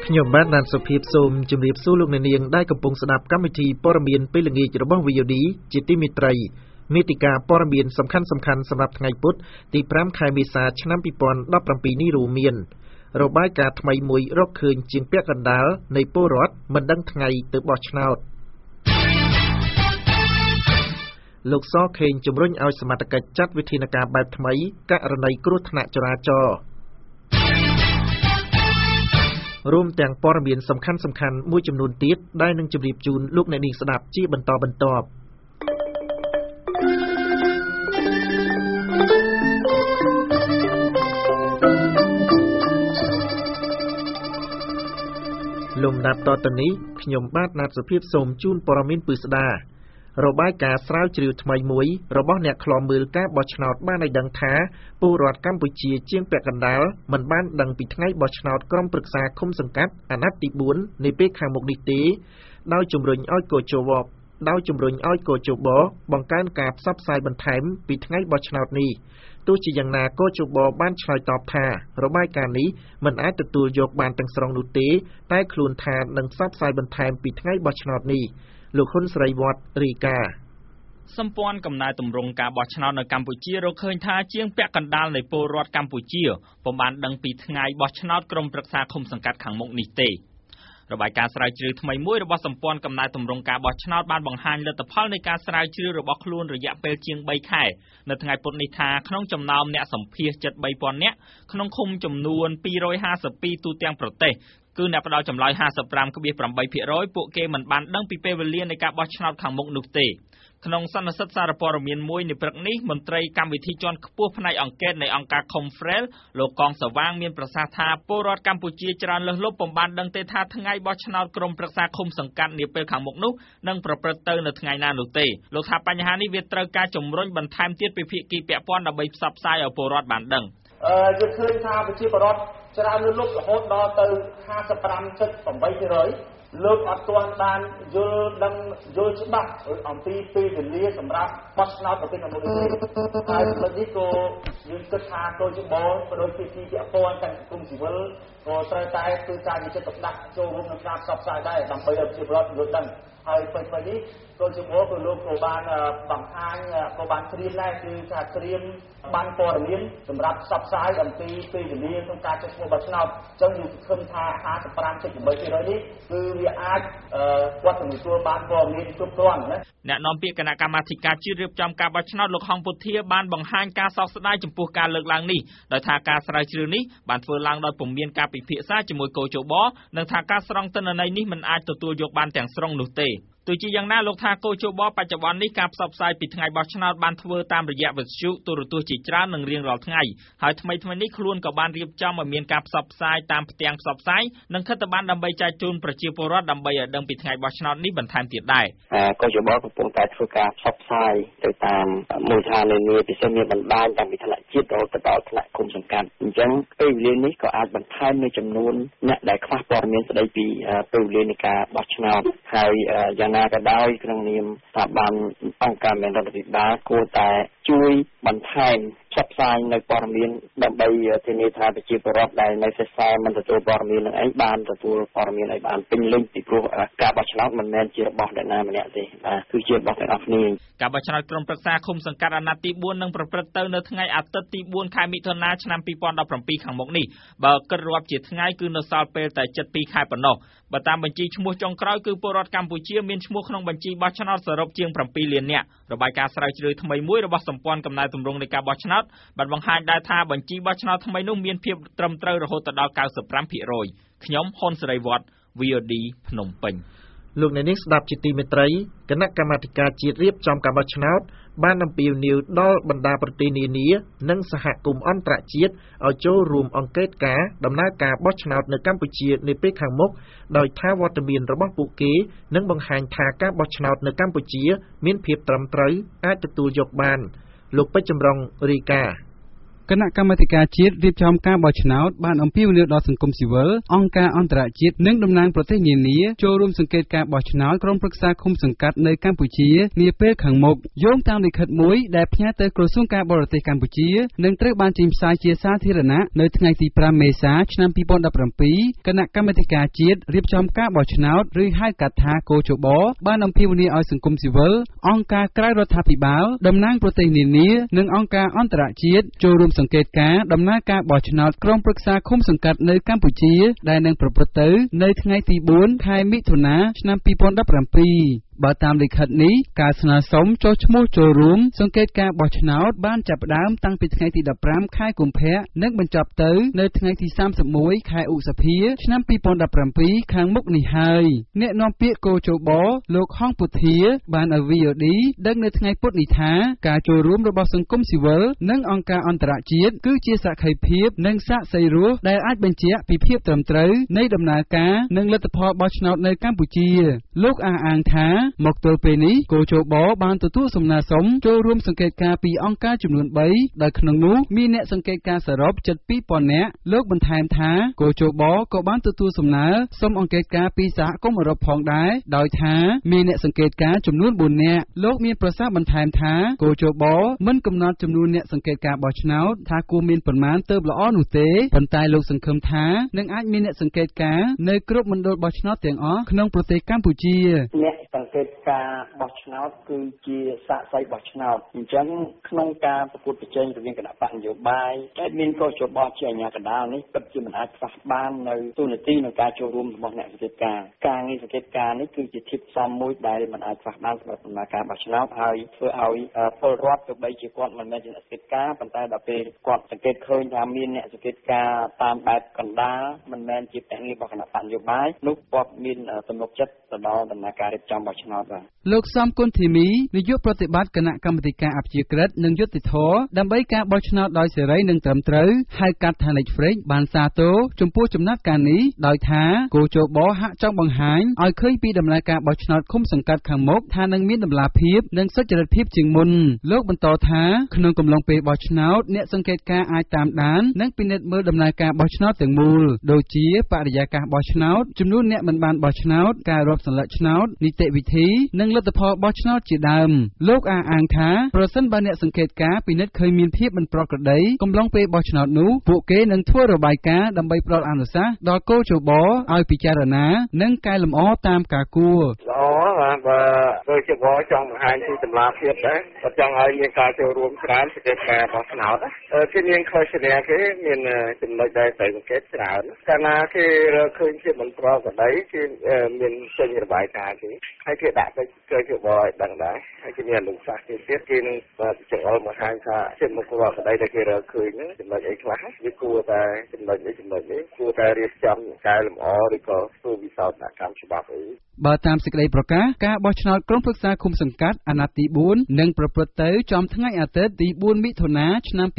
ខ្ញុំបាទណានសុភាពសូមជម្រាបសួរលោកអ្នកនាងដែលកំពុងស្ដាប់កម្មវិធីព័ត៌មានពេលល្ងាចរបស់ VOD ជាទីមេត្រីមេតិការព័ត៌មានសំខាន់ៗសម្រាប់ថ្ងៃពុធទី5ខែមេសាឆ្នាំ2017នេះរួមមានរបាយការណ៍ថ្មីមួយរកឃើញជាងពាក់កណ្ដាលនៃពលរដ្ឋមិនដឹងថ្ងៃទៅបោះឆ្នោតលោកសខេងជំរុញឲ្យសមត្ថកិច្ចចាត់វិធានការបែបថ្មីករណីគ្រោះថ្នាក់ចរាចរណ៍រួមទាំងព័ត៌មានសំខាន់ៗមួយចំនួនទៀតដែលនឹងជម្រាបជូនលោកអ្នកនាងស្ដាប់ជាបន្តបន្ទាប់លំដាប់តទៅនេះខ្ញុំបាទណាត់សុភាពសូមជូនព័ត៌មានពិស្ដារបាយការណ៍ស្រាវជ្រាវថ្មីមួយរបស់អ្នកឃ្លាំមើលការបោះឆ្នោតបានឲ្យដឹងថាពលរដ្ឋកម្ពុជាជាងពាក់កណ្ដាលមិនបានដឹងពីថ្ងៃបោះឆ្នោតក្រុមប្រឹក្សាឃុំសង្កាត់អាណត្តិទី4នៃពេលខាងមុខនេះទេដោយជំរុញឲ្យកោជបបង្កើនការផ្សព្វផ្សាយបន្ថែមពីថ្ងៃបោះឆ្នោតនេះទោះជាយ៉ាងណាកោជបបានឆ្លើយតបថារបាយការណ៍នេះមិនអាចទទួលយកបានទាំងស្រុងនោះទេតែខ្លួនថានឹងផ្សព្វផ្សាយបន្ថែមពីថ្ងៃបោះឆ្នោតនេះលោកហ៊ុនស្រីវត្តរីកាសម្ព័ន្ធកំណែទម្រង់ការបោះឆ្នោតនៅកម្ពុជារកឃើញថាជាងពាក់កណ្ដាលនៃពលរដ្ឋកម្ពុជាពុំបានដឹងពីថ្ងៃបោះឆ្នោតក្រុមប្រឹក្សាឃុំសង្កាត់ខាងមុខនេះទេរបាយការណ៍ស្រាវជ្រាវថ្មីមួយរបស់សម្ព័ន្ធកំណែទម្រង់ការបោះឆ្នោតបានបង្ហាញលទ្ធផលនៃការស្រាវជ្រាវរបស់ខ្លួនរយៈពេលជាង3ខែនៅថ្ងៃពុធនេះថាក្នុងចំណោមអ្នកសម្ភាសន៍ជិត 3000 នាក់ក្នុងឃុំចំនួន252ទូទាំងប្រទេសគឺអ្នកផ្ដល់ចម្លើយ 55.8% ពួកគេមិនបានដឹងពីពេលវេលានៃការបោះឆ្នោតខាងមុខនោះទេក្នុងសន្និសីទសារព័ត៌មានមួយនៅព្រឹកនេះមន្ត្រីកម្មវិធីជាន់ខ្ពស់ផ្នែកអង្កេតនៃអង្គការ Confrel លោកកងសវាងមានប្រសាសន៍ថាពលរដ្ឋកម្ពុជាច្រើនលើសលប់ពុំបានដឹងទេថាថ្ងៃបោះឆ្នោតក្រុមប្រឹក្សាឃុំសង្កាត់នាពេលខាងមុខនោះនឹងប្រព្រឹត្តទៅនៅថ្ងៃណានោះទេលោកថាបញ្ហានេះវាត្រូវការជំរុញបន្ថែមទៀតពីភាគីពាក់ព័ន្ធដើម្បីផ្សព្វផ្សាយឲ្យពលរដ្ឋបានដឹងយើងឃើញថាប្រជាពលរដ្ឋច្រើនលើសលប់រហូតដល់ទៅ 55.8% លោកអត់ទាន់បានយល់ច្បាស់អំពីពេលវេលាសម្រាប់បោះឆ្នោតប្រទេសកម្ពុជាហើយលើនេះក៏យើងគិតថាកោជបក៏ដោយពីពាក់ព័ន្ធទាំងសង្គមស៊ីវិលក៏ត្រូវតែធ្វើការវិចិត្រដាក់ចូលរួមក្នុងការផ្សព្វផ្សាយដែរដើម្បីឲ្យប្រជាពលរដ្ឋយល់ដឹងហើយពេលនេះកោជបក៏លោកក៏បានបង្ហាញក៏បានត្រៀមដែរគឺថាត្រៀមបានព័ត៌មានសម្រាប់ផ្សព្វផ្សាយអំពីពេលវេលាក្នុងការចុះឈ្មោះបោះឆ្នោតអញ្ចឹងយើងឃើញថា 55.8% នេះគឺវាអាចគាត់នឹងទទួលបានព័ត៌មានគ្រប់គ្រាន់ណាអ្នកនាំពាក្យគណៈកម្មាធិការជាតិរៀបចំការបោះឆ្នោតលោកហងពុធាបានបង្ហាញការសោកស្ដាយចំពោះការលើកឡើងនេះដោយថាការស្រាវជ្រាវនេះបានធ្វើឡើងដោយពុំមានការពិភាក្សាជាមួយកោជបនិងថាការស្រង់ទិន្នន័យនេះមិនអាចទទួលយកបានទាំងស្រុងនោះទេទោះជាយ៉ាងណាលោកថាកោជបបច្ចុប្បន្ននេះការផ្សព្វផ្សាយពីថ្ងៃបោះឆ្នោតបានធ្វើតាមរយៈវិទ្យុទូរទស្សន៍ជាច្រើននឹងរៀងរាល់ថ្ងៃហើយថ្មីនេះខ្លួនក៏បានរៀបចំឲ្យមានការផ្សព្វផ្សាយតាមផ្ទាំងផ្សព្វផ្សាយនិងខិត្តប័ណ្ណដើម្បីចែកជូនប្រជាពលរដ្ឋដើម្បីឲ្យដឹងពីថ្ងៃបោះឆ្នោតនេះបន្ថែមទៀតដែរកោជបកំពុងតែធ្វើការផ្សព្វផ្សាយទៅតាមមូលដ្ឋាននានាពិសេសមានបណ្ដាញតាំងពីថ្នាក់ជាតិរហូតដល់ថ្នាក់ឃុំសង្កាត់អញ្ចឹងពេលវេលានេះក៏អាចបន្ថែមនៅចំនួនអ្នកដែលខ្វះព័ត៌មានស្ដីពីពេលវេលានៃការបោះឆ្នោតហើយយ៉ាងណាក៏ដោយក្នុងនាមស្ថាប័នអង្គការមានរដ្ឋាភិបាលគួរតែជួយបន្ថែមផ្សព្វផ្សាយនៅព័ត៌មានដើម្បីធានាថាប្រជាពលរដ្ឋដែលនៅសេសសល់មិនទទួលព័ត៌មាននឹងឯងបានទទួលព័ត៌មានឲ្យបានពេញលេញពីព្រោះការបោះឆ្នោតមិនមែនជារបស់អ្នកណាម្នាក់ទេបាទគឺជារបស់ទាំងអស់គ្នាការបោះឆ្នោតក្រុមប្រឹក្សាឃុំសង្កាត់អាណត្តិទី4នឹងប្រព្រឹត្តទៅនៅថ្ងៃអាទិត្យទី4ខែមិថុនាឆ្នាំ2017ខាងមុខនេះបើគិតរាប់ជាថ្ងៃគឺនៅសល់ពេលតែជិត2ខែប៉ុណ្ណោះបើតាមបញ្ជីឈ្មោះចុងក្រោយគឺពលរដ្ឋកម្ពុជាមានឈ្មោះក្នុងបញ្ជីបោះឆ្នោតសរុបជាង7លាននាក់របាយការណ៍ស្រាវជ្រាវថ្មីមួយរបស់សម្ព័ន្ធកំណែទម្រង់នៃការបោះឆ្នោតបានបង្ហាញដែរថាបញ្ជីបោះឆ្នោតថ្មីនោះមានភាពត្រឹមត្រូវរហូតដល់ 95% ខ្ញុំហ៊ុនសេរីវត្ត VOD ភ្នំពេញលោកអ្នកនាងស្ដាប់ជាទីមេត្រីគណៈកម្មាធិការជាតិរៀបចំការបោះឆ្នោតបានអំពាវនាវដល់បណ្ដាប្រទេសនានានិងសហគមន៍អន្តរជាតិឲ្យចូលរួមអង្កេតការដំណើរការបោះឆ្នោតនៅកម្ពុជានាពេលខាងមុខដោយថាវត្តមានរបស់ពួកគេនឹងបង្ហាញថាការបោះឆ្នោតនៅកម្ពុជាមានភាពត្រឹមត្រូវអាចទទួលយកបានលោកពេជ្រចម្រុងរីកាគណៈកម្មាធិការជាតិរៀបចំការបោះឆ្នោតបានអំពាវនាវដល់សង្គមស៊ីវិលអង្គការអន្តរជាតិនិងតំណាងប្រទេសនានាចូលរួមសង្កេតការបោះឆ្នោតក្រុមប្រឹក្សាឃុំសង្កាត់នៅកម្ពុជានាពេលខាងមុខយោងតាមលិខិតមួយដែលផ្ញើទៅក្រសួងការបរទេសកម្ពុជានឹងត្រូវបានចេញផ្សាយជាសាធារណៈនៅថ្ងៃទី5មេសាឆ្នាំ2017គណៈកម្មាធិការជាតិរៀបចំការបោះឆ្នោតឬហៅកាត់ថាកោជបបានអំពាវនាវឲ្យសង្គមស៊ីវិលអង្គការក្រៅរដ្ឋាភិបាលតំណាងប្រទេសនានានិងអង្គការអន្តរជាតិចូលរួមសង្កេតការណ៍ដំណើរការបោះឆ្នោតក្រុមប្រឹក្សាឃុំសង្កាត់នៅកម្ពុជាដែលនឹងប្រព្រឹត្តទៅនៅថ្ងៃទី4ខែមិថុនាឆ្នាំ2017បើតាមលិខិតនេះការស្នើសុំចុះឈ្មោះចូលរួមសង្កេតការបោះឆ្នោតបានចាប់ផ្ដើមតាំងពីថ្ងៃទី15ខែកុម្ភៈនិងបញ្ចប់ទៅនៅថ្ងៃទី31ខែឧសភាឆ្នាំ2017ខាងមុខនេះហើយអ្នកនាំពាក្យកោជបលោកហងពុធាបានឲ្យ VOD ដឹងនៅថ្ងៃពុធនេះថាការចូលរួមរបស់សង្គមស៊ីវិលនិងអង្គការអន្តរជាតិគឺជាសក្ខីភាពនិងសាក្សីរស់ដែលអាចបញ្ជាក់ពីភាពត្រឹមត្រូវនៃដំណើរការនិងលទ្ធផលបោះឆ្នោតនៅកម្ពុជាលោកអះអាងថាមកទល់ពេលនេះកោជបបានទទួលសំណើសុំចូលរួមសង្កេតការពីអង្គការចំនួន3ដោយក្នុងនោះមានអ្នកសង្កេតការសរុបជិត 2000 នាក់លោកបន្ថែមថាកោជបក៏បានទទួលសំណើសុំអង្កេតការពីសហគមន៍អឺរ៉ុបផងដែរដោយថាមានអ្នកសង្កេតការចំនួន4នាក់លោកមានប្រសាសន៍បន្ថែមថាកោជបមិនកំណត់ចំនួនអ្នកសង្កេតការបោះឆ្នោតថាគួរមានប៉ុន្មានទើបល្អនោះទេប៉ុន្តែលោកសង្ឃឹមថានឹងអាចមានអ្នកសង្កេតការនៅគ្រប់មណ្ឌលបោះឆ្នោតទាំងអស់ក្នុងប្រទេសកម្ពុជាអ្នកសង្កេតការបោះឆ្នោតគឺជាសាក្សីបោះឆ្នោតអញ្ចឹងក្នុងការប្រកួតប្រជែងរវាងគណៈបកនយោបាយដែលមានកោជបជាអាជ្ញាកណ្ដាលនេះពិតជាមិនអាចខ្វះបាននៅទូនាទីក្នុងការចូលរួមរបស់អ្នកសង្កេតការងារសង្កេតការនេះគឺជាធាតុផ្សំមួយដែលមិនអាចខ្វះបានសម្រាប់ដំណើរការបោះឆ្នោតហើយធ្វើឲ្យពលរដ្ឋទោះបីជាគាត់មិនមែនជាអ្នកសង្កេតការប៉ុន្តែដល់ពេលគាត់សង្កេតឃើញថាមានអ្នកសង្កេតការតាមបែបកណ្ដាលមិនមែនជាភ្នាក់ងាររបស់គណៈបកនយោបាយនោះគាត់មានទំនុកចិត្តទៅដល់ដំណើរការរៀបចំបោះឆ្នោតបាទលោកសំគុណធីមីនាយកប្រតិបត្តិគណៈកម្មាធិការអព្យាក្រឹតនិងយុត្តិធម៌ដើម្បីការបោះឆ្នោតដោយសេរីនិងត្រឹមត្រូវហៅកាត់ថា Netflix បានសាទរចំពោះចំណាត់ការនេះដោយថាគោជបហាក់ចង់បង្ហាញឲ្យឃើញពីដំណើរការបោះឆ្នោតឃុំសង្កាត់ខាងមុខថានឹងមានតម្លាភាពនិងសុចរិតភាពជាងមុនលោកបន្តថាក្នុងកំឡុងពេលបោះឆ្នោតអ្នកសង្កេតការអាចតាមដាននិងពិនិត្យមើលដំណើរការបោះឆ្នោតទាំងមូលដូចជាបរិយាកាសបោះឆ្នោតចំនួនអ្នកមិនបានបោះឆ្នោតការរាប់សន្លឹកឆ្នោតនីតិវិធីនិងលទ្ធផលបោះឆ្នោតជាដើមលោកអះអាងថាប្រសិនបើអ្នកសង្កេតការពិនិត្យឃើញមានភាពមិនប្រក្រតីកំឡុងពេលបោះឆ្នោតនោះពួកគេនឹងធ្វើរបាយការណ៍ដើម្បីផ្ដល់អនុសាសន៍ដល់កោជបឲ្យពិចារណានិងកែលម្អតាមការគួរបាទបើកោជបចង់បង្ហាញពីតម្លាភាពដែរគាត់ចង់ឲ្យមានការចូលរួមច្រើនសង្កេតការបោះឆ្នោតគេមានខុសគ្នាគេមានចំណុចដែលត្រូវសង្កេតច្រើនកាលណាគេរកឃើញជាមិនប្រក្រតីគេមានចេញរបាយការណ៍គេហើយគេដាក់ទៅកោជបឲ្យដឹងដែរហើយគេមានអនុសាសន៍ទៀតគេនឹងចង្អុលបង្ហាញថាជាមិនប្រក្រតីដែលគេរកឃើញហ្នឹងចំណុចអីខ្លះវាគួរតែចំណុចនេះគួរតែរៀបចំកែលម្អឬក៏ធ្វើវិសោធនកម្មច្បាប់អីបើតាមសេចក្តីប្រកាសការបោះឆ្នោតក្រុមប្រឹក្សាឃុំសង្កាត់អាណត្តិទី4នឹងប្រព្រឹត្តទៅចំថ្ងៃអាទិត្យទី4មិថុនាឆ្នាំ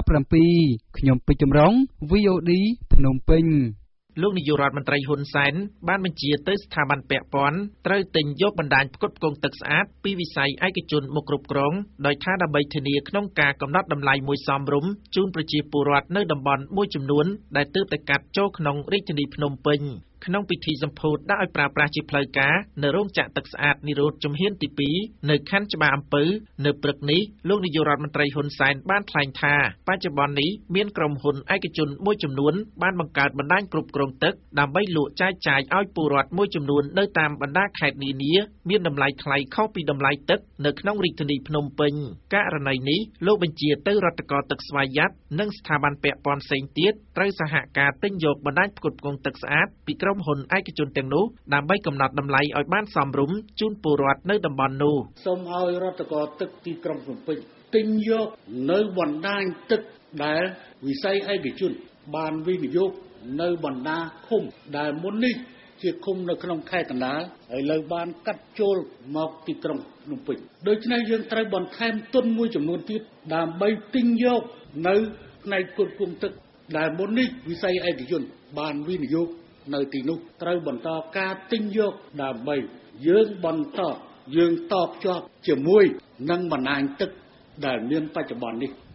2017ខ្ញុំពេជ្រចម្រុង VOD ភ្នំពេញលោកនាយករដ្ឋមន្ត្រីហ៊ុនសែនបានបញ្ជាទៅស្ថាប័នពាក់ព័ន្ធត្រូវទិញយកបណ្ដាញផ្គត់ផ្គង់ទឹកស្អាតពីវិស័យឯកជនមកគ្រប់គ្រងដោយថាដើម្បីធានាក្នុងការកំណត់តម្លៃមួយសមរម្យជូនប្រជាពលរដ្ឋនៅតំបន់មួយចំនួនដែលទើបតែកាត់ចូលក្នុងរាជធានីភ្នំពេញក្នុងពិធីសម្ពោធដាក់ឲ្យប្រើប្រាស់ជាផ្លូវការនៅរោងចក្រទឹកស្អាតនិរោធជំហានទី2នៅខណ្ឌច្បារអំពៅនៅព្រឹកនេះលោកនាយករដ្ឋមន្ត្រីហ៊ុនសែនបានថ្លែងថាបច្ចុប្បន្ននេះមានក្រុមហ៊ុនឯកជនមួយចំនួនបានបង្កើតបណ្ដាញគ្រប់គ្រងទឹកដើម្បីលក់ចែកចាយឲ្យពលរដ្ឋមួយចំនួននៅតាមបណ្ដាខេត្តនានាមានតម្លៃថ្លៃខុសពីតម្លៃទឹកនៅក្នុងរាជធានីភ្នំពេញករណីនេះលោកបញ្ជាទៅរដ្ឋកោទឹកស្វយ័តនិងស្ថាប័នពាក់ព័ន្ធផ្សេងទៀតត្រូវសហការទិញយកបណ្ដាញផ្គត់ផ្គង់ទឹកស្អាតពីក្រុមហ៊ុនឯកជនទាំងនោះដើម្បីកំណត់តម្លៃឲ្យបានសមរម្យជូនពលរដ្ឋនៅតំបន់នោះសូមឲ្យរដ្ឋកោទឹកទីក្រុងភ្នំពេញទិញយកនៅបណ្ដាញទឹកដែលវិស័យឯកជនបានវិនិយោគនៅបណ្ដាឃុំដែលមុននេះជាឃុំនៅក្នុងខេត្តកណ្ដាលហើយឥឡូវបានកាត់ចូលមកទីក្រុងភ្នំពេញដូច្នេះយើងត្រូវបន្ថែមទុនមួយចំនួនទៀតដើម្បីទិញយកនៅផ្នែកផ្គត់ផ្គង់ទឹកដែលមុននេះវិស័យឯកជនបានវិនិយោគនៅទីនោះត្រូវបន្តការទិញយកដើម្បីយើងតបជាប់ជាមួយនឹងបណ្ដាញទឹកដែលមានបច្ចុប្បន្ននេះ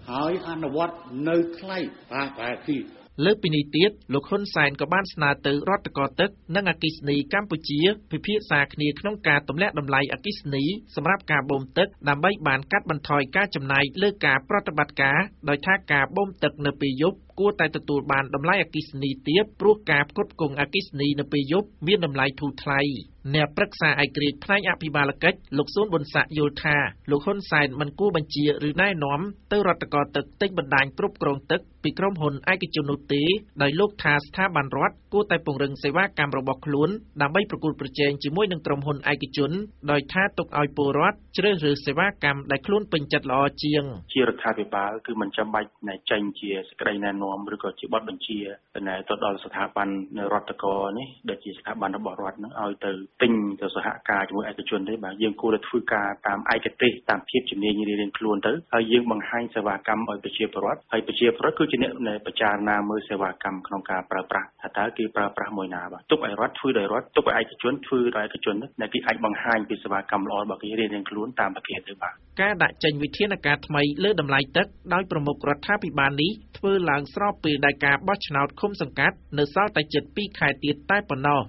ហើយអនុវត្តនៅថ្លៃប្រហែលទីលើកពីនេះទៀតលោកហ៊ុនសែនក៏បានស្នើទៅរដ្ឋកោទឹកនិងអគ្គិសនីកម្ពុជាពិភាក្សាគ្នាក្នុងការទម្លាក់តម្លៃអគ្គិសនីសម្រាប់ការបូមទឹកដើម្បីបានកាត់បន្ថយការចំណាយលើការប្រតិបត្តិការដោយថាការបូមទឹកនៅពេលយប់គួរតែទទួលបានតម្លៃអគ្គិសនីទាបព្រោះការផ្គត់ផ្គង់អគ្គិសនីនៅពេលយប់មានតម្លៃធូរថ្លៃអ្នកប្រឹក្សាឯករាជ្យផ្នែកអភិបាលកិច្ចលោកស៊ុនប៊ុនសាក់យល់ថាលោកហ៊ុនសែនមិនគួរបញ្ជាឬណែនាំទៅរដ្ឋកោទឹកទិញបណ្ដាញគ្រប់គ្រងទឹកពីក្រុមហ៊ុនឯកជននោះទេដោយលោកថាស្ថាប័នរដ្ឋគួរតែពង្រឹងសេវាកម្មរបស់ខ្លួនដើម្បីប្រកួតប្រជែងជាមួយនឹងក្រុមហ៊ុនឯកជនដោយថាទុកឲ្យពលរដ្ឋជ្រើសរើសសេវាកម្មដែលខ្លួនពេញចិត្តល្អជាងជារដ្ឋាភិបាលគឺមិនចាំបាច់ចេញជាសេចក្តីណែនាំឬក៏ជាបទបញ្ជាទៅដល់ស្ថាប័នរដ្ឋកោនេះដែលជាស្ថាប័នរបស់រដ្ឋនឹងឲ្យទៅទិញទៅសហការជាមួយឯកជនទេបាទយើងគួរតែធ្វើការតាមឯកទេសតាមភាពជំនាញរៀងៗខ្លួនទៅហើយយើងបង្ហាញសេវាកម្មឲ្យប្រជាពលរដ្ឋហើយប្រជាពលរដ្ឋគឺជាអ្នកពិចារណាមើលសេវាកម្មក្នុងការប្រើប្រាស់ថាតើគេប្រើប្រាស់មួយណាបាទទុកឲ្យរដ្ឋធ្វើដោយរដ្ឋទុកឲ្យឯកជនធ្វើដោយឯកជនដែលគេអាចបង្ហាញពីសេវាកម្មល្អរបស់គេរៀងៗខ្លួនតាមប្រភេទទៅបាទការដាក់ចេញវិធានការថ្មីលើតម្លៃទឹកដោយប្រមុខរដ្ឋាភិបាលនេះធ្វើឡើងស្របពេលដែលការបោះឆ្នោតឃុំសង្កាត់នៅសល់តែជិត2ខែទៀតតែប៉ុណ្ណោះ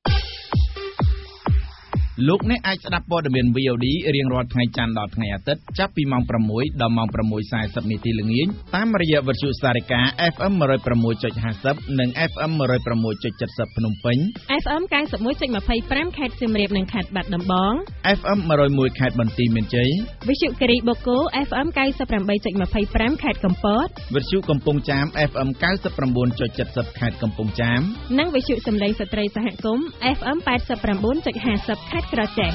លោកអ្នកអាចស្ដាប់ព័ត៌មាន VOD រៀងរាល់ថ្ងៃច័ន្ទដល់ថ្ងៃអាទិត្យចាប់ពីម៉ោង 6 ដល់ម៉ោង 6:40 នាទីល្ងាចតាមរយៈវិទ្យុសារិកា FM 106.50 និង FM 106.70 ភ្នំពេញ FM 91.25 ខេត្តសៀមរាបនិងខេត្តបាត់ដំបង FM 101 ខេត្តបន្ទាយមានជ័យវិទ្យុគិរីបូកូ FM 98.25 ខេត្តកំពតវិទ្យុកំពង់ចាម FM 99.70 ខេត្តកំពង់ចាមនិងវិទ្យុសំឡេងស្ត្រីសហគមន៍ FM 89.50 ខេត្តក្រចេះ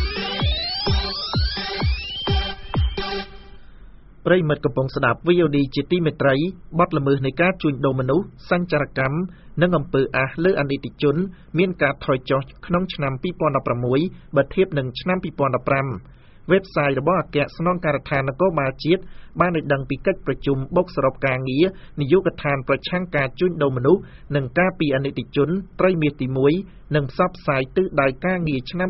ប្រិយមិត្តកំពុងស្ដាប់ VOD ជាទីមេត្រីបទល្មើសនៃការជួញដូរមនុស្សសញ្ចារកម្មនិងអំពើអះលើអនិច្ចជនមានការថយចុះក្នុងឆ្នាំ2016បើធៀបនឹងឆ្នាំ2015 website របស់អគ្គស្នងការដ្ឋាននគរបាលជាតិបានឲ្យដឹងពីកិច្ចប្រជុំបុកសរុបការងារនាយកដ្ឋានប្រឆាំងការជួញដូរមនុស្សនិងការពីអនិច្ចជនត្រីមាសទី1និងផ្សព្វផ្សាយទិសដៅការងារឆ្នាំ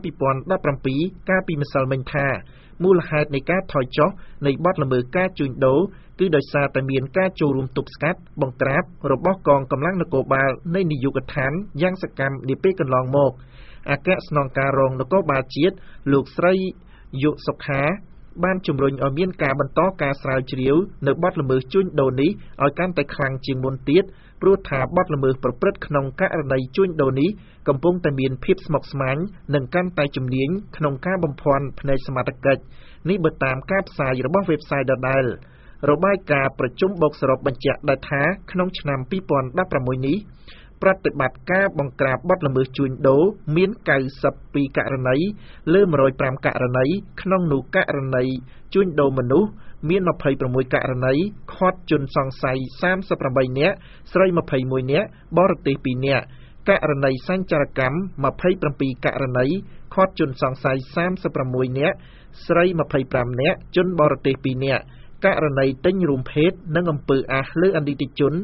2017កាលពីម្សិលមិញថាមូលហេតុនៃការថយចុះនៃបទល្មើសការជួញដូរគឺដោយសារតែមានការចូលរួមទប់ស្កាត់បង្ក្រាបរបស់កងកម្លាំងនគរបាលនៃនាយកដ្ឋានយ៉ាងសកម្មនាពេលកន្លងមកអគ្គស្នងការរងនគរបាលជាតិលោកស្រីយុសុខាបានជំរុញឲ្យមានការបន្តការស្រាវជ្រាវនៅបទល្មើសជួញដូរនេះឲ្យកាន់តែខ្លាំងជាងមុនទៀតព្រោះថាបទល្មើសប្រព្រឹត្តក្នុងករណីជួញដូរនេះកំពុងតែមានភាពស្មុគស្មាញនិងកាន់តែជំនាញក្នុងការបំភាន់ផ្នែកសមត្ថកិច្ចនេះបើតាមការផ្សាយរបស់ website ដដែលរបាយការណ៍ប្រជុំបូកសរុបបញ្ជាក់ដែរថាក្នុងឆ្នាំ2016នេះប្រតិបត្តិការបង្ក្រាបបទល្មើសជួញដូរមាន92ករណីលើ105ករណីក្នុងនោះករណីជួញដូរមនុស្សមាន26ករណីឃាត់ជនសង្ស័យ38នាក់ស្រី21នាក់បរទេស2នាក់ករណីសញ្ចារកម្ម27ករណីឃាត់ជនសង្ស័យ36នាក់ស្រី25នាក់ជនបរទេស2នាក់ករណីទិញរួមភេទនិងអំពើអះលើអនិច្ចជន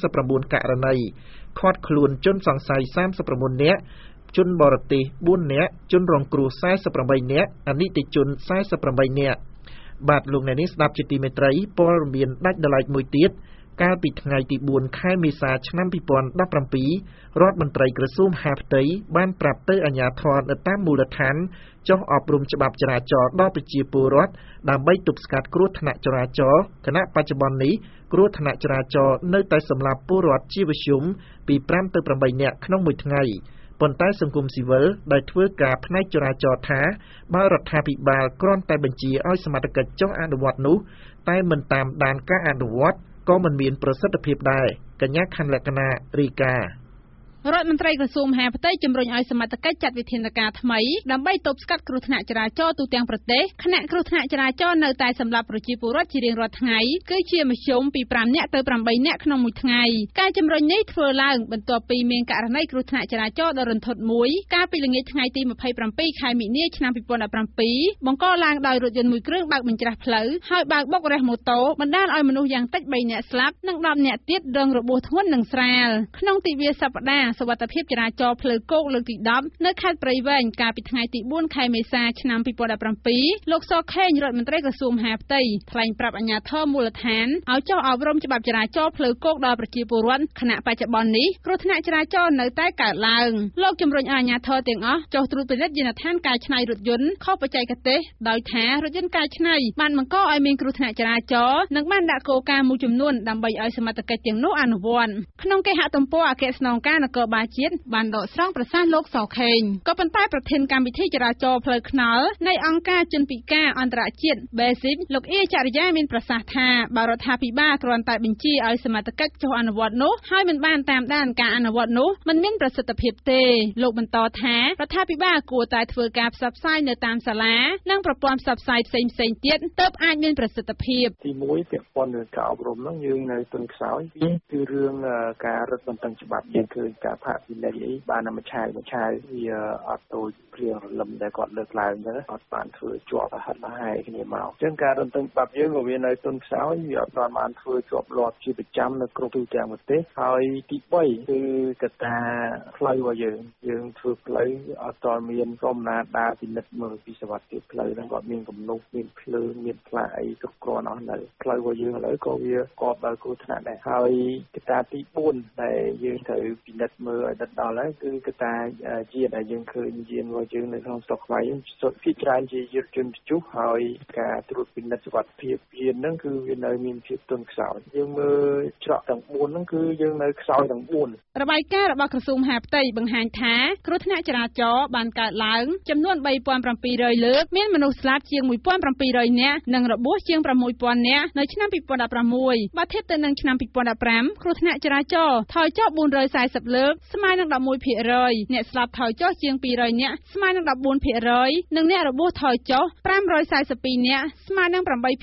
39ករណីឃាត់ខ្លួនជនសង្ស័យ39នាក់ជនបរទេស4នាក់ជនរងគ្រោះ48នាក់អនិច្ចជន48នាក់បាទលោកអ្នកនាងស្ដាប់ជាទីមេត្រីព័ត៌មានដាច់ដライមួយទៀតកាលពីថ្ងៃទី4ខែមេសាឆ្នាំ2017រដ្ឋមន្ត្រីក្រសួងមហាផ្ទៃបានប្រាប់ទៅអាជ្ញាធរនៅតាមមូលដ្ឋានចុះអប់រំច្បាប់ចរាចរណ៍ដល់ប្រជាពលរដ្ឋដើម្បីទប់ស្កាត់គ្រោះថ្នាក់ចរាចរណ៍គណៈបច្ចុប្បន្ននេះគ្រោះថ្នាក់ចរាចរណ៍នៅតែសម្លាប់ពលរដ្ឋជាមធ្យមពី5ទៅ8នាក់ក្នុងមួយថ្ងៃប៉ុន្តែសង្គមស៊ីវិលដែលធ្វើការផ្នែកចរាចរណ៍ថាបើរដ្ឋាភិបាលគ្រាន់តែបញ្ជាឲ្យសមត្ថកិច្ចចុះអនុវត្តនោះតែមិនតាមដានការអនុវត្តក៏មិនមានប្រសិទ្ធភាពដែរកញ្ញាខណ្ឌលក្ខណារីការដ្ឋមន្ត្រីក្រសួងមហាផ្ទៃជំរុញឲ្យសមត្ថកិច្ចចាត់វិធានការថ្មីដើម្បីទប់ស្កាត់គ្រោះថ្នាក់ចរាចរណ៍ទូទាំងប្រទេសខណៈគ្រោះថ្នាក់ចរាចរណ៍នៅតែសម្លាប់ប្រជាពលរដ្ឋជារៀងរាល់ថ្ងៃគឺជាមធ្យមពី5នាក់ទៅ8នាក់ក្នុងមួយថ្ងៃការជំរុញនេះធ្វើឡើងបន្ទាប់ពីមានករណីគ្រោះថ្នាក់ចរាចរណ៍ដ៏រន្ធត់មួយកាលពីល្ងាចថ្ងៃទី27ខែមិនិនាឆ្នាំ2017បង្កឡើងដោយរថយន្តមួយគ្រឿងបើកបញ្ច្រាសផ្លូវហើយបើកបុករះម៉ូតូបណ្ដាលឲ្យមនុស្សយ៉ាងតិច3នាក់ស្លាប់និង10នាក់ទៀតរងរបួសធ្ងន់និងស្រាលក្នុងទិវាសប្តាហ៍សុវត្ថិភាពចរាចរណ៍ផ្លូវគោកលើកទី10នៅខេត្តព្រៃវែងកាលពីថ្ងៃទី4ខែមេសាឆ្នាំ2017លោកសខេងរដ្ឋមន្ត្រីក្រសួងមហាផ្ទៃថ្លែងប្រាប់អាជ្ញាធរមូលដ្ឋានឲ្យចុះអប់រំច្បាប់ចរាចរណ៍ផ្លូវគោកដល់ប្រជាពលរដ្ឋខណៈបច្ចុប្បន្ននេះគ្រោះថ្នាក់ចរាចរណ៍នៅតែកើតឡើងលោកជំរុញឲ្យអាជ្ញាធរទាំងអស់ចុះត្រួតពិនិត្យយានដ្ឋានកែច្នៃរថយន្តខុសបច្ចេកទេសដោយថារថយន្តកែច្នៃបានបង្កឲ្យមានគ្រោះថ្នាក់ចរាចរណ៍និងបានដាក់គោលការណ៍មួយចំនួនដើម្បីឲ្យសមត្ថកិច្ចទាំងនោះអនុវត្តក្នុងគេហទំព័រអគ្គស្នងការនគរបាលជាតិបានដកស្រង់ប្រសាសន៍លោកសខេងក៏ប៉ុន្តែប្រធានកម្មវិធីចរាចរណ៍ផ្លូវថ្នល់នៃអង្គការជនពិការអន្តរជាតិ BASIC លោកអៀចរិយាមានប្រសាសន៍ថាបើរដ្ឋាភិបាលគ្រាន់តែបញ្ជាឲ្យសមត្ថកិច្ចចុះអនុវត្តនោះហើយមិនបានតាមដានការអនុវត្តនោះមិនមានប្រសិទ្ធភាពទេលោកបន្តថារដ្ឋាភិបាលគួរតែធ្វើការផ្សព្វផ្សាយនៅតាមសាលានិងប្រព័ន្ធផ្សព្វផ្សាយផ្សេងៗទៀតទើបអាចមានប្រសិទ្ធភាពទី1ពាក់ព័ន្ធនឹងការអប់រំហ្នឹងយើងនៅទន់ខ្សោយគឺរឿងការរឹតបន្តឹងច្បាប់យើងឃើញការផាកពិន័យអីបានតែមួយឆាយវាអត់ដូចព្រៀងរលឹមដែលគាត់លើកឡើងហ្នឹងអត់បានធ្វើជាប់ហិតលហើយគ្នាមកអញ្ចឹងការរឹតបន្តឹងច្បាប់យើងក៏វានៅទន់ខ្សោយវាអត់បានធ្វើជាប់លាប់ជាប្រចាំនៅគ្រប់ទូទាំងប្រទេសហើយទី3គឺកត្តាផ្លូវរបស់យើងធ្វើផ្លូវអត់ទាន់មានក្រុមណាដើរពិនិត្យមើលពីសុវត្ថិភាពផ្លូវហ្នឹងគាត់មានគំនុំមានភ្លើងមានផ្លាកអីគ្រប់គ្រាន់អស់នៅផ្លូវរបស់យើងឥឡូវក៏វាកប់ដល់គ្រោះថ្នាក់ដែរហើយកត្តាទី4ដែលយើងត្រូវពិនិត្យមើលឲ្យដិតដល់ហើយគឺកត្តាយានដែលយើងឃើញយានរបស់យើងនៅក្នុងស្រុកខ្មែរយើងភាគច្រើនជាយានជនបញ្ជុះហើយការត្រួតពិនិត្យសុវត្ថិភាពយានហ្នឹងគឺវានៅមានភាពទន់ខ្សោយយើងមើលច្រកទាំង4ហ្នឹងគឺយើងនៅខ្សោយទាំង4 របាយការណ៍របស់ក្រសួងមហាផ្ទៃបង្ហាញថាគ្រោះថ្នាក់ចរាចរណ៍បានកើតឡើងចំនួន 3700 លើកមានមនុស្សស្លាប់ជាង 1700 នាក់និងរបួសជាង 6000 នាក់នៅឆ្នាំ2016បើធៀបទៅនឹងឆ្នាំ2015គ្រោះថ្នាក់ចរាចរណ៍ថយចុះ440លើកស្មើនឹង 11% អ្នកស្លាប់ថយចុះជាង200នាក់ស្មើនឹង 14% និងអ្នករបួសថយចុះ542នាក់ស្មើនឹង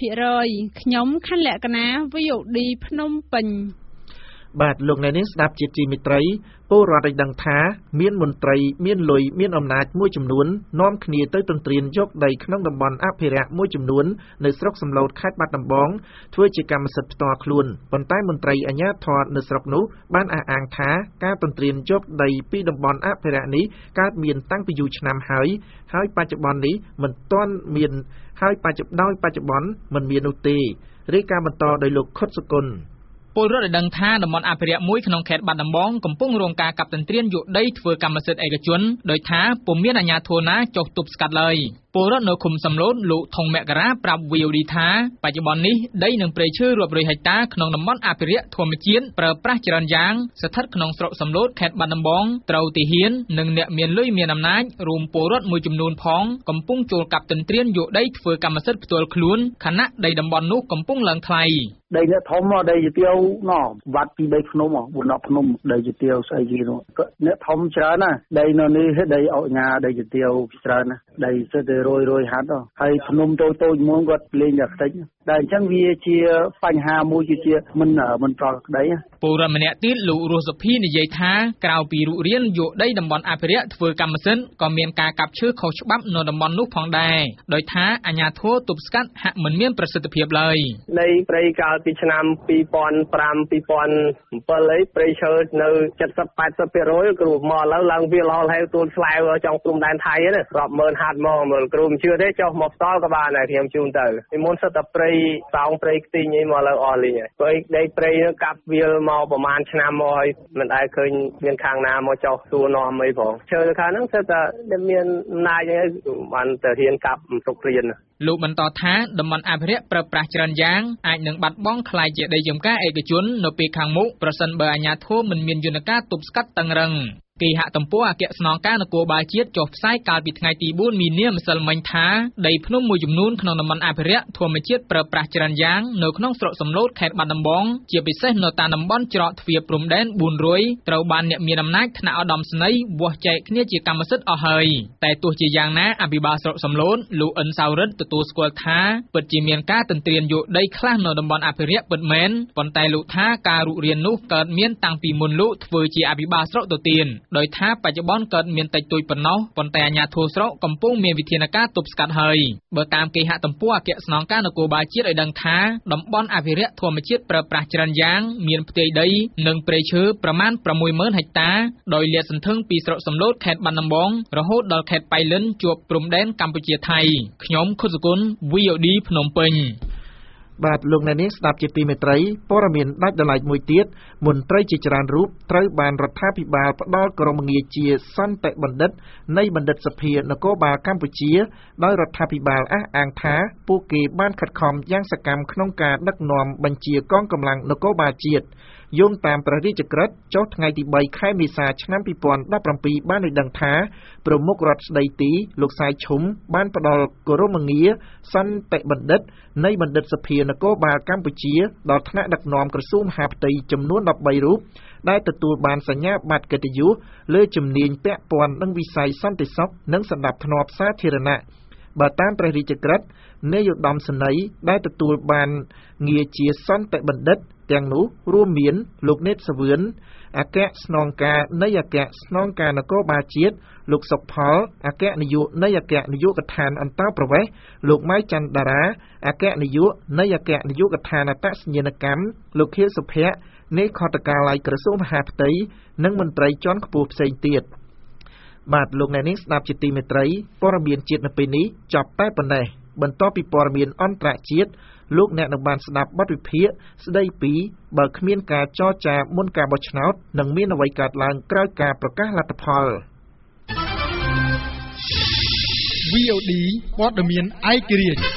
8% ខ្ញុំខណ្ឌលក្ខណា VOD ភ្នំពេញបាទលោកអ្នកនាងស្ដាប់ជាទីមេត្រីពលរដ្ឋឲ្យដឹងថាមានមន្ត្រីមានលុយមានអំណាចមួយចំនួននាំគ្នាទៅទន្ទ្រានយកដីក្នុងតំបន់អភិរក្សមួយចំនួននៅស្រុកសំឡូតខេត្តបាត់ដំបងធ្វើជាកម្មសិទ្ធិផ្ទាល់ខ្លួនប៉ុន្តែមន្ត្រីអាជ្ញាធរនៅស្រុកនោះបានអះអាងថាការទន្ទ្រានយកដីពីតំបន់អភិរក្សនេះកើតមានតាំងពីយូរឆ្នាំហើយបច្ចុប្បន្ននេះមិនទាន់មានហើយបច្ចុប្បន្នមិនមាននោះទេរាយការណ៍បន្តដោយលោកខុតសុគន្ធពលរដ្ឋបានដឹងថាតំបន់អភិរក្សមួយក្នុងខេត្តបាត់ដំបងកំពុងរងការកាប់ទន្ទ្រានយកដីធ្វើកម្មសិទ្ធិឯកជនដោយថាពុំមានអាជ្ញាធរណាចុះទប់ស្កាត់ឡើយពលរដ្ឋនៅឃុំសំឡូតលោកថងមករាប្រាប់ VOD ថាបច្ចុប្បន្ននេះដីនិងព្រៃឈើរាប់រយហិកតាក្នុងតំបន់អភិរក្សធម្មជាតិប្រើប្រាស់ច្រើនយ៉ាងស្ថិតក្នុងស្រុកសំឡូតខេត្តបាត់ដំបងត្រូវទីហ៊ាននិងអ្នកមានលុយមានអំណាចរួមពលរដ្ឋមួយចំនួនផងកំពុងចូលកាប់ទន្ទ្រានយកដីធ្វើកម្មសិទ្ធិផ្ទាល់ខ្លួនខណៈដីតំបន់នោះកំពុងឡើងថ្លៃដីអ្នកធំដីជាទាវណោះវត្តពីដីភ្នំ4ភ្នំដីជាទាវស្អីគេនោះអ្នកធំច្រើនណាដីនៅនេះដីអោញ៉ាដីជាទាវច្រើនណាដីសិតតែរយហាត់ហើយភ្នំតូចៗមួយគាត់លេងតែខ្ទេចតែអញ្ចឹងវាជាបញ្ហាមួយជាមិនប្រក្រតីពលរដ្ឋម្នាក់ទៀតលោករស់សុភីនិយាយថាក្រៅពីរុករានយកដីតំបន់អភិរក្សធ្វើកម្មសិទ្ធិក៏មានការកាប់ឈើខុសច្បាប់នៅតំបន់នោះផងដែរដោយថាអាជ្ញាធរទប់ស្កាត់ហាក់មិនមានប្រសិទ្ធភាពឡើយដីព្រៃកាលពីឆ្នាំ2005 2007អីព្រៃឈើនៅ 70-80% គ្រូមកឡើងវាលហល់ហែវទួលស្លែវចង់ព្រំដែនថៃណារាប់ម៉ឺនហាត់មកមើលគ្រូមិនជឿទេចុះមកផ្ទាល់ក៏បានដែរខ្ញុំជូនទៅពីមុនសិតតែព្រៃសោងព្រៃខ្ទីងអីមកលើអស់លីងហើយព្រៃដីព្រៃនោះកាប់វាលមកប្រហែលឆ្នាំមកហើយមិនដែលឃើញមានខាងណាមកចោះសួរនាំអីផងឈើខាងហ្នឹងសិតតែមានអំណាចអីបានទៅហ៊ានកាប់ទុករៀនលោកបន្តថាតំបន់អភិរក្សប្រើប្រាស់ច្រើនយ៉ាងអាចនឹងបាត់បង់ខ្លាយជាដីចម្ការឯកជននៅពេលខាងមុខប្រសិនបើអាជ្ញាធរមិនមានយន្តការទប់ស្កាត់តឹងរ៉ឹងគេហទំព័រអគ្គស្នងការនគរបាលជាតិចុះផ្សាយកាលពីថ្ងៃទី4មីនាម្សិលមិញថាដីភ្នំមួយចំនួនក្នុងតំបន់អភិរក្សធម្មជាតិប្រើប្រាស់ច្រើនយ៉ាងនៅក្នុងស្រុកសំឡូតខេត្តបាត់ដំបងជាពិសេសនៅតាមតំបន់ច្រកទ្វារព្រំដែន400ត្រូវបានអ្នកមានអំណាចថ្នាក់ឧត្តមស្នេហ៍វាស់ចែកគ្នាជាកម្មសិទ្ធិអស់ហើយតែទោះជាយ៉ាងណាអភិបាលស្រុកសំឡូតលោកអិនសាវរិទ្ធទទួលស្គាល់ថាពិតជាមានការទន្ទ្រានយកដីខ្លះនៅតំបន់អភិរក្សពិតមែនប៉ុន្តែលោកថាការរុករាននោះកើតមានតាំងពីមុនលោកធ្វើជាអភិបាលស្រុកទៅទៀតដោយថាបច្ចុប្បន្នកើតមានតិចតួចប៉ុណ្ណោះប៉ុន្តែអាជ្ញាធរស្រុកកំពុងមានវិធានការទប់ស្កាត់ហើយបើតាមគេហទំព័រអគ្គស្នងការនគរបាលជាតិឲ្យដឹងថាតំបន់អភិរក្សធម្មជាតិប្រើប្រាស់ច្រើនយ៉ាងមានផ្ទៃដីនិងព្រៃឈើប្រមាណ 60000 ហិកតាដោយលាតសន្ធឹងពីស្រុកសំឡូតខេត្តបាត់ដំបងរហូតដល់ខេត្តប៉ៃលិនជាប់ព្រំដែនកម្ពុជាថៃខ្ញុំខុសគុណ VOD ភ្នំពេញបាទលោកអ្នកនាងស្ដាប់ជាទីមេត្រីព័ត៌មានដាច់ដライមួយទៀតមន្ត្រីជាច្រើនរូបត្រូវបានរដ្ឋាភិបាលផ្ដល់ក្រមងារជាសន្តិបណ្ឌិតនៃបណ្ឌិតសភានគរបាលកម្ពុជាដោយរដ្ឋាភិបាលអះអាងថាពួកគេបានខិតខំយ៉ាងសកម្មក្នុងការដឹកនាំបញ្ជាកងកម្លាំងនគរបាលជាតិយោងតាមព្រះរាជក្រឹត្យចុះថ្ងៃទី3ខែមេសាឆ្នាំ2017បានឲ្យដឹងថាប្រមុខរដ្ឋស្ដីទីលោកសាយឈុំបានផ្ដល់គោរមងារសន្តិបណ្ឌិតនៃបណ្ឌិតសភានគរបាលកម្ពុជាដល់ថ្នាក់ដឹកនាំក្រសួងមហាផ្ទៃចំនួន13រូបដែលទទួលបានសញ្ញាបត្រកិត្តិយសលើជំនាញពាក់ព័ន្ធនឹងវិស័យសន្តិសុខនិងសណ្ដាប់ធ្នាប់សាធារណៈបើតាមព្រះរាជក្រឹត្យនាយឧត្តមសេនីយ៍ដែលទទួលបានងារជាសន្តិបណ្ឌិតទាំងនោះរួមមានលោកនេតសវឿនអគ្គស្នងការនៃអគ្គស្នងការនគរបាលជាតិលោកសុកផលអគ្គនាយកនៃអគ្គនាយកដ្ឋានអន្តរប្រវេសន៍លោកម៉ៃច័ន្ទតារាអគ្គនាយកនៃអគ្គនាយកដ្ឋានអត្តសញ្ញាណកម្មលោកខៀវសុភ័ក្រនៃខេត្តកាឡៃក្រសួងមហាផ្ទៃនិងមន្ត្រីជាន់ខ្ពស់ផ្សេងទៀតបាទលោកអ្នកនាងស្ដាប់ជាទីមេត្រីព័ត៌មានជាតិនៅពេលនេះចប់តែប៉ុណ្ណេះបន្ទាប់ពីព័ត៌មានអន្តរជាតិលោកអ្នកនឹងបានស្ដាប់បទវិភាគស្ដីពីបើគ្មានការចរចាមុនការបោះឆ្នោតនឹងមានអ្វីកើតឡើងក្រោយការប្រកាសលទ្ធផល VOD ព័ត៌មានឯករាជ្យ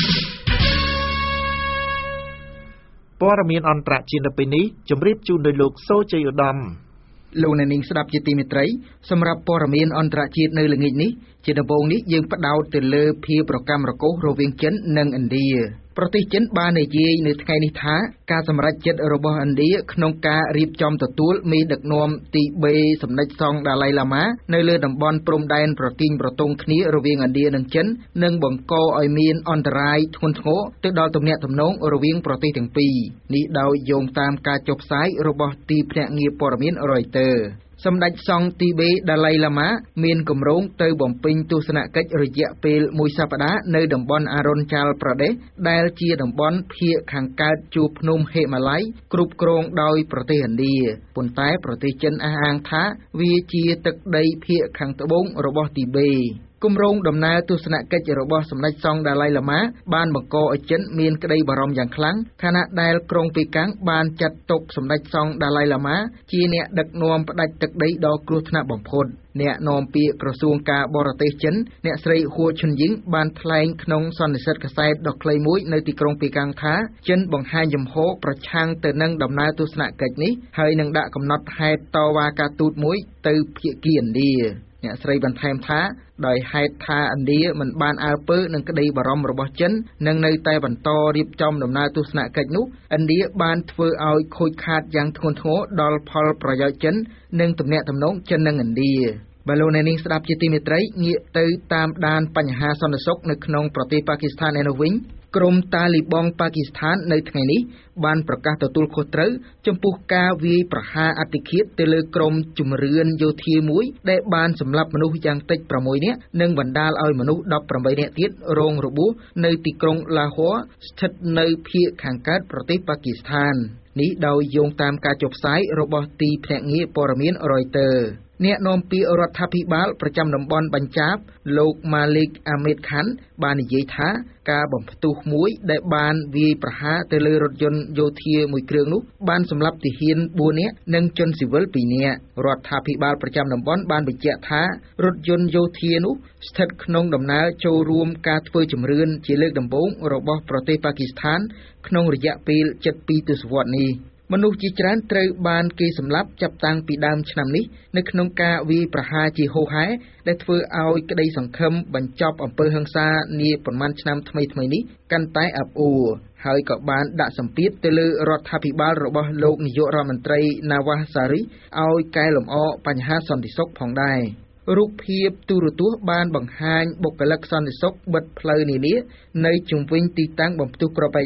ព័ត៌មានអន្តរជាតិនៅពេលនេះជម្រាបជូនដោយលោកសូជ័យឧត្តមលោកអ្នកនាងស្ដាប់ជាទីមេត្រីសម្រាប់ព័ត៌មានអន្តរជាតិនៅល្ងាចនេះជាដំបូងនេះយើងផ្ដោតទៅលើភាពប្រកម្មរកូសរវាងចិននិងឥណ្ឌាប្រទេសចិនបាននិយាយនៅថ្ងៃនេះថាការសម្រេចចិត្តរបស់ឥណ្ឌាក្នុងការរៀបចំទទួលមេដឹកនាំទី3សម្ដេចសង្ឃដាឡៃឡាម៉ានៅលើតំបន់ព្រំដែនប្រទីងប្រទង់គ្នារវាងឥណ្ឌានិងចិននឹងបង្កឲ្យមានអន្តរាយធ្ងន់ធ្ងរទៅដល់ទំនាក់ទំនងរវាងប្រទេសទាំងពីរនេះដោយយោងតាមការចុះផ្សាយរបស់ទីភ្នាក់ងារព័ត៌មាន Reutersសម្ដេចសង្ឃទីបេដាឡៃឡាម៉ាមានគម្រោងទៅបំពេញទស្សនកិច្ចរយៈពេលមួយសប្តាហ៍នៅតំបន់អារុនចាល់ប្រទេសដែលជាតំបន់ភាគខាងកើតជួរភ្នំហេម៉ាឡៃគ្រប់គ្រងដោយប្រទេសឥណ្ឌាប៉ុន្តែប្រទេសចិនអះអាងថាវាជាទឹកដីភាគខាងត្បូងរបស់ទីបេគម្រោងដំណើរទស្សនកិច្ចរបស់សម្ដេចសង្ឃដាឡៃឡាម៉ាបានបង្កឲ្យចិនមានក្តីបារម្ភយ៉ាងខ្លាំងខណៈដែលក្រុងប៉េកាំងបានចាត់ទុកសម្ដេចសង្ឃដាឡៃឡាម៉ាជាអ្នកដឹកនាំផ្ដាច់ទឹកដីដ៏គ្រោះថ្នាក់បំផុតអ្នកនាំពាក្យក្រសួងការបរទេសចិនអ្នកស្រីហួឈុនយីងបានថ្លែងក្នុងសន្និសីទកាសែតដ៏ខ្លីមួយនៅទីក្រុងប៉េកាំងថាចិនបង្ហាញជំហរប្រឆាំងទៅនឹងដំណើរទស្សនកិច្ចនេះហើយនឹងដាក់កំណត់ហេតុតវ៉ាការទូតមួយទៅភាគីឥណ្ឌាអ្នកស្រីបន្ថែមថាដោយហេតុថាឥណ្ឌាមិនបានអើពើនឹងក្តីបារម្ភរបស់ចិននិងនៅតែបន្តរៀបចំដំណើរទស្សនកិច្ចនោះឥណ្ឌាបានធ្វើឲ្យខូចខាតយ៉ាងធ្ងន់ធ្ងរដល់ផលប្រយោជន៍ចិននិងទំនាក់ទំនងចិននិងឥណ្ឌាបើលោកអ្នកនាងស្ដាប់ជាទីមេត្រីងាកទៅតាមដានបញ្ហាសន្តិសុខនៅក្នុងប្រទេសប៉ាគីស្ថានឯនោះវិញក្រុមតាលីបង់ប៉ាគីស្ថាននៅថ្ងៃនេះបានប្រកាសទទួលខុសត្រូវចំពោះការវាយប្រហារអតិឃាតទៅលើក្រុមជំរឿនយោធាមួយដែលបានសម្លាប់មនុស្សយ៉ាងតិច6នាក់និងបណ្ដាលឲ្យមនុស្ស18នាក់ទៀតរងរបួសនៅទីក្រុងឡាហ័រស្ថិតនៅភាគខាងកើតប្រទេសប៉ាគីស្ថាននេះដោយយោងតាមការចុះផ្សាយរបស់ទីភ្នាក់ងារព័ត៌មាន Reutersអ្នកនាំពាក្យរដ្ឋាភិបាលប្រចាំតំបន់បញ្ចាបលោកម៉ាលីកអាមេតខាន់បាននិយាយថាការបំផ្ទុះមួយដែលបានវាយប្រហារទៅលើរថយន្តយោធាមួយគ្រឿងនោះបានសម្លាប់ទាហាន4នាក់និងជនស៊ីវិល2នាក់រដ្ឋាភិបាលប្រចាំតំបន់បានបញ្ជាក់ថារថយន្តយោធានោះស្ថិតក្នុងដំណើរចូលរួមការធ្វើជំរឿនជាលើកដំបូងរបស់ប្រទេសប៉ាគីស្ថានក្នុងរយៈពេល72ទសវត្សរ៍នេះមនុស្សជាច្រើនត្រូវបានគេសម្លាប់ចាប់តាំងពីដើមឆ្នាំនេះនៅក្នុងការវាយប្រហារជាហូរហែដែលធ្វើឲ្យក្តីសង្ឃឹមបញ្ចប់អំពើហិង្សានាប៉ុន្មានឆ្នាំថ្មីៗនេះកាន់តែអាប់អួរហើយក៏បានដាក់សម្ពាធទៅលើរដ្ឋាភិបាលរបស់លោកនាយករដ្ឋមន្ត្រីណាវ៉ាសារីឲ្យកែលម្អបញ្ហាសន្តិសុខផងដែររូបភាពទូរទស្សន៍បានបង្ហាញបុគ្គលិកសន្តិសុខបិទផ្លូវនានានៅជុំវិញទីតាំងបំផ្ទុះគ្រាប់បែកនោះ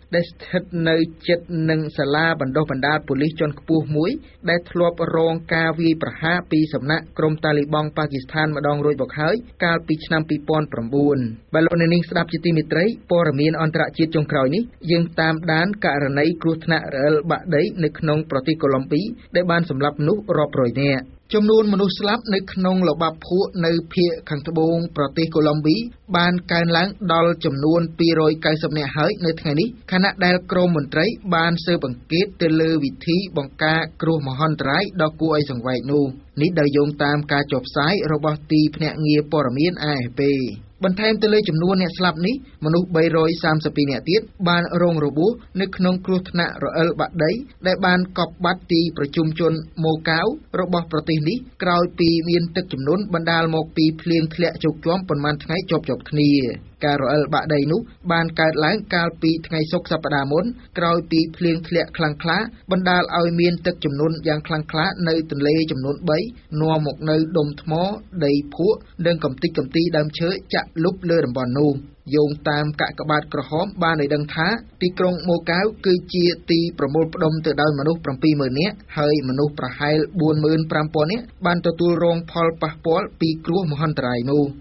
ដែលស្ថិតនៅជិតនឹងសាលាបណ្ដុះបណ្ដាលប៉ូលីសជាន់ខ្ពស់មួយដែលធ្លាប់រងការវាយប្រហារពីសំណាក់ក្រុមតាលីបង់ប៉ាគីស្ថានម្ដងរួចមកហើយកាលពីឆ្នាំ2009បើលោកអ្នកនាងស្ដាប់ជាទីមេត្រីព័ត៌មានអន្តរជាតិចុងក្រោយនេះយើងតាមដានករណីគ្រោះថ្នាក់រអិលបាក់ដីនៅក្នុងប្រទេសកូឡុំប៊ីដែលបានសម្លាប់មនុស្សរាប់រយនាក់ចំនួនមនុស្សស្លាប់នៅក្នុងល្បាប់ភក់នៅភាគខាងត្បូងប្រទេសកូឡុំប៊ីបានកើនឡើងដល់ចំនួន290នាក់ហើយនៅថ្ងៃនេះខណៈដែលក្រមមន្ត្រីបានស៊ើបអង្កេតទៅលើវិធីបង្ការគ្រោះមហន្តរាយដ៏គួរឲ្យសង្វេគនោះនេះដោយយោងតាមការចុះផ្សាយរបស់ទីភ្នាក់ងារព័ត៌មាន AFP បន្ថែមទៅលើចំនួនអ្នកស្លាប់នេះមនុស្ស332នាក់ទៀតបានរងរបួសនៅក្នុងគ្រោះថ្នាក់រអិលបាក់ដីដែលបានកប់បាត់ទីប្រជុំជនម៉ូកាវរបស់ប្រទេសនេះក្រោយពីមានទឹកជំនន់បណ្ដាលមកពីភ្លៀងធ្លាក់ជោគជាំប៉ុន្មានថ្ងៃជាប់ៗគ្នាការរអិលបាក់ដីនោះបានកើតឡើងកាលពីថ្ងៃសុក្រសប្តាហ៍មុនក្រោយពីភ្លៀងធ្លាក់ខ្លាំងក្លាបណ្ដាលឲ្យមានទឹកជំនន់យ៉ាងខ្លាំងក្លានៅទន្លេចំនួន3នាំមកនៅដុំថ្មដីភក់និងកំទេចកំទីដើមឈើចាក់លុបលើតំបន់នោះយោងតាមកាកបាទក្រហមបានឲ្យដឹងថាទីក្រុងម៉ូកាវគឺជាទីប្រមូលផ្ដុំទៅដោយមនុស្ស 70000 នាក់ហើយមនុស្សប្រហែល 45000 នាក់បានទទួលរងផលប៉ះពាល់ពីគ្រោះមហន្តរាយនោះ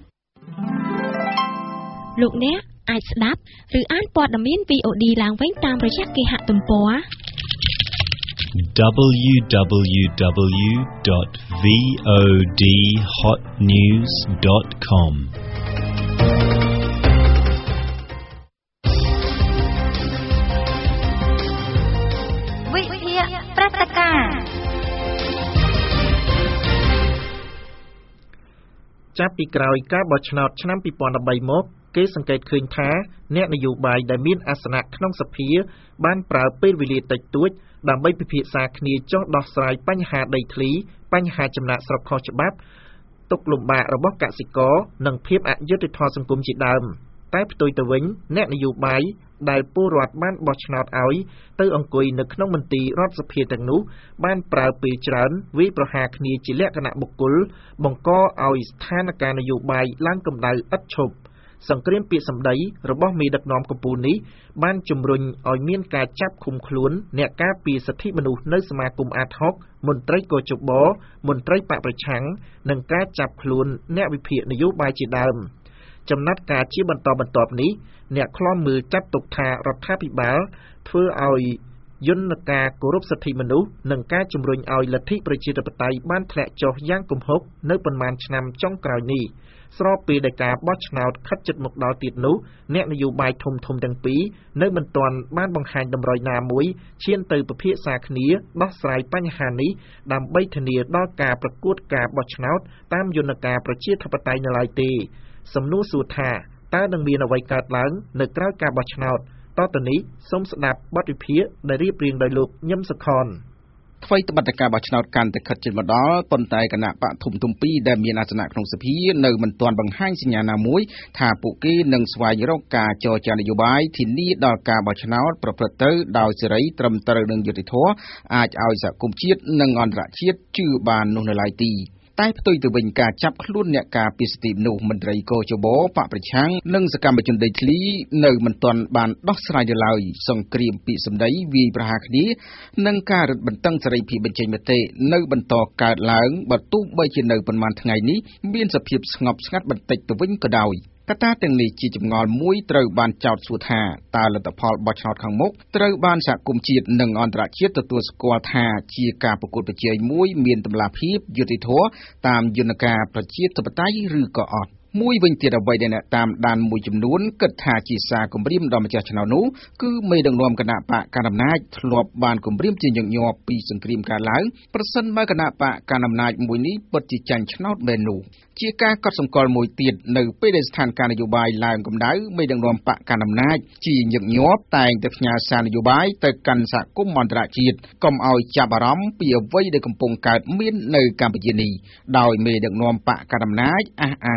លោកអ្នកអាចស្ដាប់ឬអានព័ត៌មាន VOD ឡើងវិញតាមរយៈគេហទំព័រ www.vodhotnews.com វិភាគព្រឹត្តិការណ៍ចាប់ពីក្រោយការបោះឆ្នោតឆ្នាំ2013មកគេសង្កេតឃើញថាអ្នកនយោបាយដែលមានអាសនៈក្នុងសភាបានប្រើពេលវេលាតិចតួចដើម្បីពិភាក្សាគ្នាចុះដោះស្រាយបញ្ហាដីធ្លីបញ្ហាចំណាក់ស្រុកខុសច្បាប់ទុក្ខលំបាករបស់កសិករនិងភាពអយុត្តិធម៌សង្គមជាដើមតែផ្ទុយទៅវិញអ្នកនយោបាយដែលពលរដ្ឋបានបោះឆ្នោតឲ្យទៅអង្គុយនៅក្នុងមន្ទីររដ្ឋសភាទាំងនោះបានប្រើពេលច្រើនវាយប្រហារគ្នាជាលក្ខណៈបុគ្គលបង្កឲ្យស្ថានភាពនយោបាយឡើងកម្ដៅឥតឈប់សង្គ្រាមពាក្យសម្ដីរបស់មេដឹកនាំកម្ពុជានេះបានជំរុញឲ្យមានការចាប់ឃុំខ្លួនអ្នកការពារសិទ្ធិមនុស្សនៅសមាគមអាតហុកមន្ត្រីកោជបមន្ត្រីបកប្រឆាំងនិងការចាប់ខ្លួនអ្នកវិភាគនយោបាយជាដើមចំណាត់ការជាបន្តបន្ទាប់នេះអ្នកខ្លំមើលចាត់ទុកថារដ្ឋាភិបាលធ្វើឲ្យយន្តការគោរពសិទ្ធិមនុស្សនិងការជំរុញឲ្យលទ្ធិប្រជាធិបតេយ្យបានធ្លាក់ចុះយ៉ាងគំហុកនៅប៉ុន្មានឆ្នាំចុងក្រោយនេះស្របពេលដែលការបោះឆ្នោតខិតជិតមកដល់ទៀតនោះអ្នកនយោបាយធំៗទាំងពីរនៅមិនទាន់បានបង្ហាញតម្រុយណាមួយឈានទៅពិភាក្សាគ្នាដោះស្រាយបញ្ហានេះដើម្បីធានាដល់ការប្រកួតការបោះឆ្នោតតាមយន្តការប្រជាធិបតេយ្យនៅឡើយទេសំណួរសួរថាតើនឹងមានអ្វីកើតឡើងនៅក្រៅការបោះឆ្នោតតទៅនេះសូមស្ដាប់បទវិភាគដែលរៀបរៀងដោយលោកញឹមសុខនអ្វីត្បិតតែការបោះឆ្នោតកាន់តែខិតជិតមកដល់ប៉ុន្តែគណៈបកធំៗពីរដែលមានអាសនៈក្នុងសភានៅមិនទាន់បង្ហាញសញ្ញាណាមួយថាពួកគេនឹងស្វែងរកការចរចានយោបាយធានាដល់ការបោះឆ្នោតប្រព្រឹត្តទៅដោយសេរីត្រឹមត្រូវនិងយុត្តិធម៌អាចឲ្យសហគមន៍ជាតិនិងអន្តរជាតិជឿបាននោះនៅឡើយទីតែផ្ទុយទៅវិញការចាប់ខ្លួនអ្នកការពារសិទ្ធិមនុស្សមន្ត្រីកោជបបកប្រឆាំងនិងសកម្មជនដីធ្លីនៅមិនទាន់បានដោះស្រាយឡើយសង្គ្រាមពាក្យសម្ដីវាយប្រហារគ្នានិងការរឹតបន្តឹងសេរីភាពបញ្ចេញមតិនៅបន្តកើតឡើងបើទោះបីជានៅប៉ុន្មានថ្ងៃនេះមានសភាពស្ងប់ស្ងាត់បន្តិចទៅវិញក៏ដោយកត្តាទាំងនេះជាចម្ងល់មួយត្រូវបានចោទសួរថាតើលទ្ធផលបោះឆ្នោតខាងមុខត្រូវបានសហគមន៍ជាតិនិងអន្តរជាតិទទួលស្គាល់ថាជាការប្រកួតប្រជែងមួយមានតម្លាភាពយុត្តិធម៌តាមយន្តការប្រជាធិបតេយ្យឬក៏អត់មួយវិញទៀតអ្វីដែលអ្នកតាមដានមួយចំនួនគិតថាជាសារគម្រាមដល់ម្ចាស់ឆ្នោតនោះគឺមេដឹកនាំគណៈបកកណ្ដាលអំណាចធ្លាប់បានគម្រាមជាញឹកញាប់ពីសង្គ្រាមកើតឡើងប្រសិនបើគណៈបកកណ្ដាលអំណាចមួយនេះពិតជាចាញ់ឆ្នោតមែននោះជាការកត់សម្គាល់មួយទៀតនៅពេលដែលស្ថានភាពនយោបាយឡើងកម្ដៅមេដឹកនាំបកកណ្ដាលអំណាចជាញឹកញាប់តែងតែផ្ញើសារនយោបាយទៅកាន់សហគមន៍អន្តរជាតិកុំឲ្យចាប់អារម្មណ៍ពីអ្វីដែលកំពុងកើតមាននៅកម្ពុជានេះដោយមេដឹកនាំបកកណ្ដាលអំណាចអះអាងថា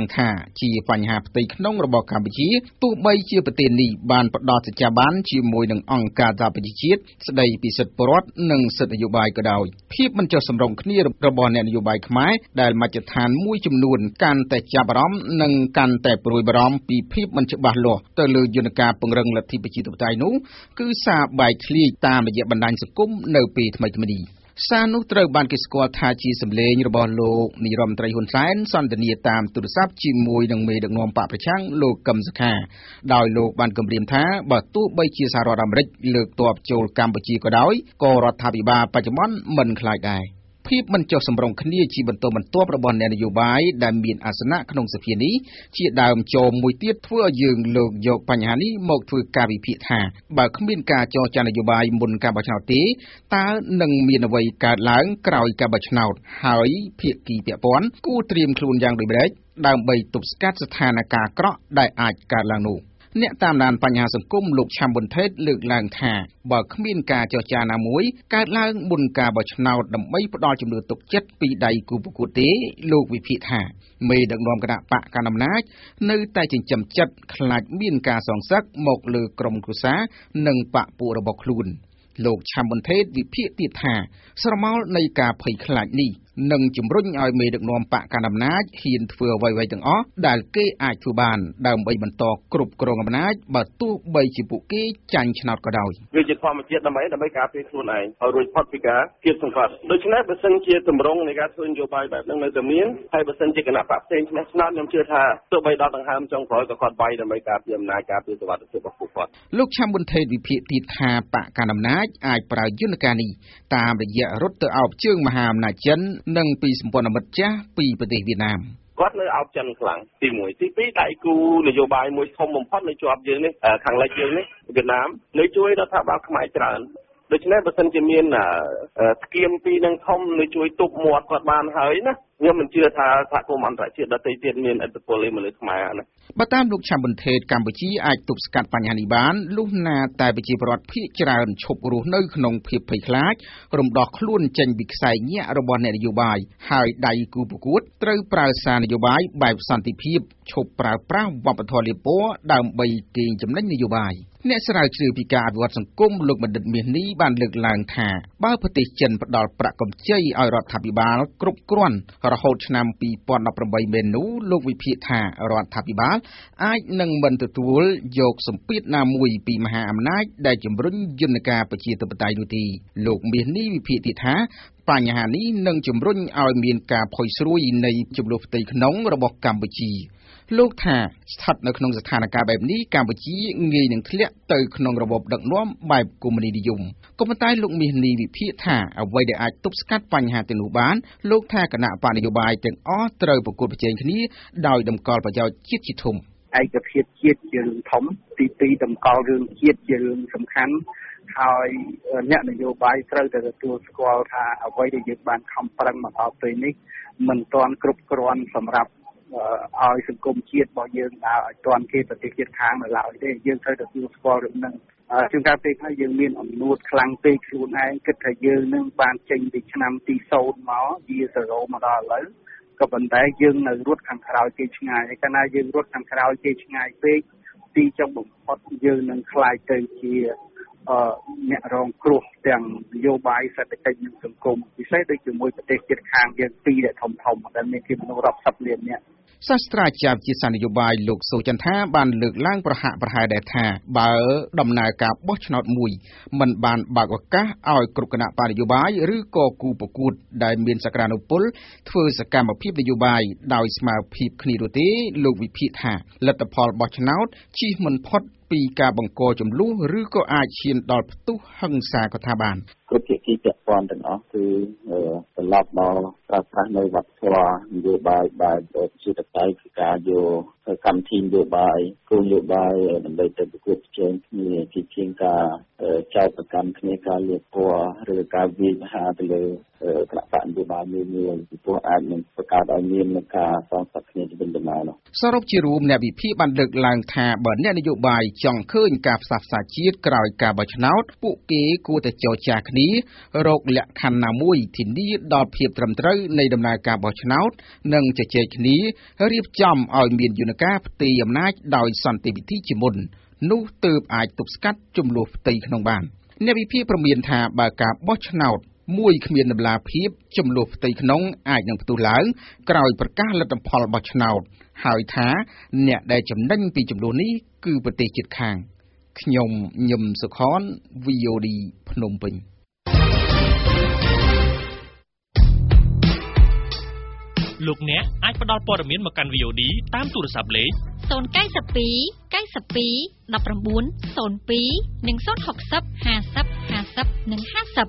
ជាបញ្ហាផ្ទៃក្នុងរបស់កម្ពុជាទោះបីជាប្រទេសនេះបានផ្ដល់សច្ចាប័នជាមួយនឹងអង្គការសហប្រជាជាតិស្ដីពីសិទ្ធិពលរដ្ឋនិងសិទ្ធិនយោបាយក៏ដោយភាពមិនចុះសម្រុងគ្នារបស់អ្នកនយោបាយខ្មែរដែលមជ្ឈដ្ឋានមួយចំនួនកាន់តែចាប់អារម្មណ៍និងកាន់តែព្រួយបារម្ភពីភាពមិនច្បាស់លាស់ទៅលើយន្តការពង្រឹងលទ្ធិប្រជាធិបតេយ្យនោះគឺសារបែកធ្លាយតាមរយៈបណ្ដាញសង្គមនៅពេលថ្មីៗនេះសារនោះត្រូវបានគេស្គាល់ថាជាសម្លេងរបស់លោកនាយរដ្ឋមន្ត្រីហ៊ុនសែនសន្ទនាតាមទូរស័ព្ទជាមួយនឹងមេដឹកនាំបកប្រឆាំងលោកកឹមសុខាដោយលោកបានគម្រាមថាបើទោះបីជាសហរដ្ឋអាមេរិកលើកទ័ពចូលកម្ពុជាក៏ដោយក៏រដ្ឋាភិបាលបច្ចុប្បន្នមិនខ្លាចដែរភាពមិនចុះសម្រុងគ្នាជាបន្តបន្ទាប់របស់អ្នកនយោបាយដែលមានអាសនៈក្នុងសភានេះជាដើមចោមមួយទៀតធ្វើឲ្យយើងលើកយកបញ្ហានេះមកធ្វើការវិភាគថាបើគ្មានការចរចានយោបាយមុនការបោះឆ្នោតទេតើនឹងមានអ្វីកើតឡើងក្រោយការបោះឆ្នោតហើយភាគីពាក់ព័ន្ធគួរត្រៀមខ្លួនយ៉ាងដូចម្តេចដើម្បីទប់ស្កាត់ស្ថានភាពអាក្រក់ដែលអាចកើតឡើងនោះអ្នកតាមដានបញ្ហាសង្គមលោកឆាំប៊ុនថេតលើកឡើងថាបើគ្មានការចរចាណាមួយកើតឡើងមុនការបោះឆ្នោតដើម្បីផ្ដល់ជំនឿទុកចិត្តពីដៃគូប្រកួតទេលោកវិភាគថាមេដឹកនាំគណៈបកកណ្ដាលអំណាចនៅតែចិញ្ចឹមចិត្តខ្លាចមានការសងសឹកមកលើក្រុមគ្រួសារនិងបកពួករបស់ខ្លួនលោកឆាំប៊ុនថេតវិភាគទៀតថាស្រមោលនៃការភ័យខ្លាចនេះនឹងជំរុញឲ្យមេដឹកនាំបកកណ្ដាលអំណាចហ៊ានធ្វើអ្វីៗទាំងអស់ដែលគេអាចធ្វើបានដើម្បីបន្តគ្រប់គ្រងអំណាចបើទោះបីជាពួកគេចាញ់ឆ្នោតក៏ដោយវាជាធម្មជាតិដើម្បីការពារខ្លួនឯងឲ្យរួចផុតពីការគៀបសង្កត់ដូច្នេះបើសិនជាទម្រង់នៃការធ្វើនយោបាយបែបហ្នឹងនៅតែមានហើយបើសិនជាគណៈបកផ្សេងឆ្នះឆ្នោតខ្ញុំជឿថាទោះបីដល់ដង្ហើមចុងក្រោយក៏គាត់វាយដើម្បីការពារអំណាចការពារសុវត្ថិភាពរបស់ពួកគាត់លោកឆាំប៊ុនថេតវិភាគទៀតថាបកកណ្ដាលអំណាចអាចប្រើយន្តការនេះតាមរយៈរត់ទៅអោបជើងមហាអំណាចចិននិងពីសម្ព័ន្ធមិត្តចាស់ពីប្រទេសវៀតណាមគាត់នៅអោបចិនខ្លាំងទី1ទី2ដៃគូនយោបាយមួយធំបំផុតនៅជាប់យើងនេះខាងលិចយើងនេះវៀតណាមនៅជួយរដ្ឋាភិបាលខ្មែរច្រើនដូច្នេះបើសិនជាមានស្គៀមពីនឹងធំនៅជួយទប់មាត់គាត់បានហើយណាខ្ញុំមិនជឿថាសហគមន៍អន្តរជាតិដទៃទៀតមានឥទ្ធិពលលើខ្មែរណាបើតាមលោកឆាំប៊ុនថេតកម្ពុជាអាចទប់ស្កាត់បញ្ហានេះបានលុះណាតែប្រជាពលរដ្ឋភាគច្រើនឈប់រស់នៅក្នុងភាពភ័យខ្លាចរំដោះខ្លួនចេញពីខ្សែញាក់របស់អ្នកនយោបាយហើយដៃគូប្រកួតត្រូវប្រើសារនយោបាយបែបសន្តិភាពឈប់ប្រើប្រាស់វប្បធម៌លាបពណ៌ដើម្បីកេងចំណេញនយោបាយអ្នកស្រាវជ្រាវពីការអភិវឌ្ឍសង្គមលោកបណ្ឌិតមាសនេះបានលើកឡើងថាបើប្រទេសចិនផ្ដល់ប្រាក់កម្ចីឲ្យរដ្ឋាភិបាលគ្រប់គ្រាន់រហូតឆ្នាំ2018មែននោះលោកវិភាគថារដ្ឋាភិបាលអាចនឹងមិនទទួលយកសម្ពាធណាមួយពីមហាអំណាចដែលជំរុញយន្តការប្រជាធិបតេយ្យនោះទេលោកមាសនេះវិភាគទៀតថាបញ្ហានេះនឹងជំរុញឲ្យមានការផុយស្រួយនៃជម្លោះផ្ទៃក្នុងរបស់កម្ពុជាលោកថាស្ថិតនៅក្នុងស្ថានភាពបែបនេះកម្ពុជាងាយនឹងធ្លាក់ទៅក្នុងរបបដឹកនាំបែបកុម្មុយនីនិយមក៏ប៉ុន្តែលោកមាសនេះវិភាគថាអ្វីដែលអាចទប់ស្កាត់បញ្ហាទាំងនោះបានលោកថាគណៈបកនយោបាយទាំងអស់ត្រូវប្រកួតប្រជែងគ្នាដោយតម្កល់ប្រយោជន៍ជាតិជាធំឯកភាពជាតិជារឿងធំទី2តម្កល់រឿងជាតិជារឿងសំខាន់ហើយអ្នកនយោបាយត្រូវតែទទួលស្គាល់ថាអ្វីដែលយើងបានខំប្រឹងមកដល់ពេលនេះមិនទាន់គ្រប់គ្រាន់សម្រាប់ឲ្យសង្គមជាតិរបស់យើងដើរឲ្យទាន់គេប្រទេសជាតិខាងនៅឡើយទេយើងត្រូវតែទទួលស្គាល់រឿងហ្នឹងជួនកាលពេលខ្លះយើងមានអំនួតខ្លាំងពេកខ្លួនឯងគិតថាយើងនឹងបានចេញពីឆ្នាំទី0មកជា0មកដល់ឥឡូវក៏ប៉ុន្តែយើងនៅរត់ខាងក្រោយគេឆ្ងាយហើយកាលណាយើងរត់ខាងក្រោយគេឆ្ងាយពេកទីចុងបំផុតយើងនឹងខ្លាចទៅជាអ្នករងគ្រោះទាំងនយោបាយសេដ្ឋកិច្ចនិងសង្គមពិសេសដូចជាមួយប្រទេសជិតខាងយើងពីរដែលធំដែលមានគេមនុស្សរាប់សិបលាននាក់សាស្ត្រាចារ្យវិទ្យាសាស្ត្រនយោបាយលោកសូចន្ទថាបានលើកឡើងប្រហាក់ប្រហែលដែរថាបើដំណើរការបោះឆ្នោតមួយមិនបានបើកឱកាសឲ្យគ្រប់គណៈបកនយោបាយឬក៏គូប្រកួតដែលមានសក្តានុពលធ្វើសកម្មភាពនយោបាយដោយស្មារតីគ្នានោះទេលោកវិភាគថាលទ្ធផលបោះឆ្នោតជិះមិនផុតពីការបង្កចំនួនឬក៏អាចឈានដល់ផ្ទុះហិង្សាក៏ថាបានគ្រប់ភាគីពាក់ព័ន្ធទាំងអស់គឺត្រឡប់មកប្រើប្រាស់នៅវប្បធម៌នយោបាយបែបជាតកៃគឺការយកកម្មវិធីនយោបាយគោលនយោបាយដើម្បីទៅប្រកួតប្រជែងគ្នាជាការចោទប្រកាន់គ្នាការលៀបពណ៌ឬការវាយប្រហារទៅលើគណៈបកនយោបាយមួយពីព្រោះអាចនឹងបង្កើតឲ្យមានការសងសឹកគ្នាទៅវិញទៅមកនោះសរុបជារួមអ្នកវិភាគបានលើកឡើងថាបើអ្នកនយោបាយចង់ឃើញការផ្សះផ្សាជាតិក្រោយការបោះឆ្នោតពួកគេគួរតែចរចាគ្នារកលក្ខខណ្ឌណាមួយធានាដល់ភាពត្រឹមត្រូវនៃដំណើរការបោះឆ្នោតនិងជជែកគ្នារៀបចំឲ្យមានយន្តការផ្ទេរអំណាចដោយសន្តិវិធីជាមុននោះទើបអាចទប់ស្កាត់ជម្លោះផ្ទៃក្នុងបានអ្នកវិភាគព្រមានថាបើការបោះឆ្នោតមួយគ្មានតម្លាភាពជម្លោះផ្ទៃក្នុងអាចនឹងផ្ទុះឡើងក្រោយប្រកាសលទ្ធផលបោះឆ្នោតហើយថាអ្នកដែលចំណេញពីជម្លោះនេះគឺប្រទេសជិតខាងខ្ញុំញឹមសុខន VOD ភ្នំពេញលោកអ្នកអាចផ្ដល់ព័ត៌មានមកកាន់ VOD តាមទូរស័ព្ទលេខ 092 92 19 02 និង060 50 50 និង 50